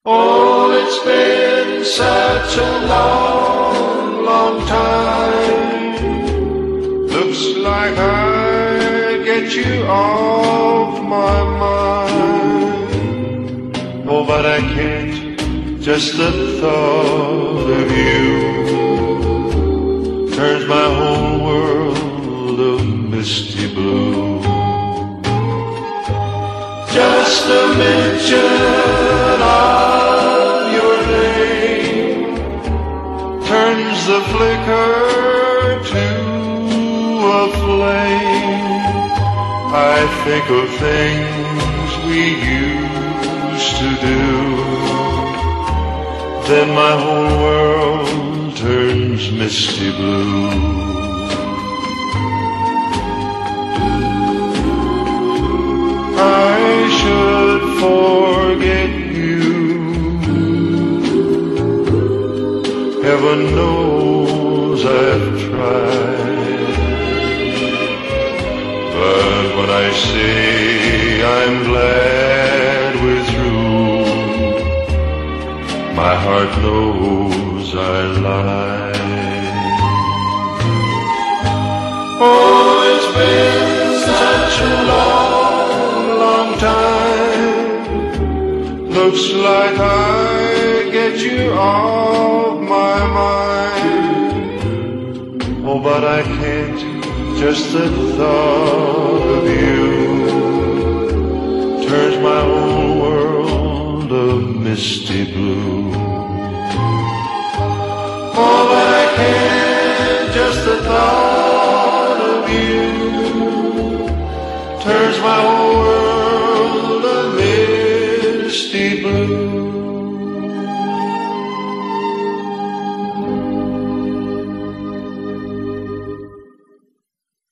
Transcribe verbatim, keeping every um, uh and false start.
Oh, it's been such a long, long time. Looks like I get you off my mind. Oh, but I can't, just the thought of you turns my whole world a misty blue. Just a mention of your name turns the flicker to a flame. I think of things we used to do, then my whole world turns misty blue. I should forget you, heaven knows I've tried, but when I say I'm glad we're through, my heart knows I lied. Oh, it's been such a long, long time. Looks like I get you off my mind. Oh, but I can't, just the thought of you turns my whole world a misty blue. Oh, but I can't, just the thought of you turns my whole world a misty blue.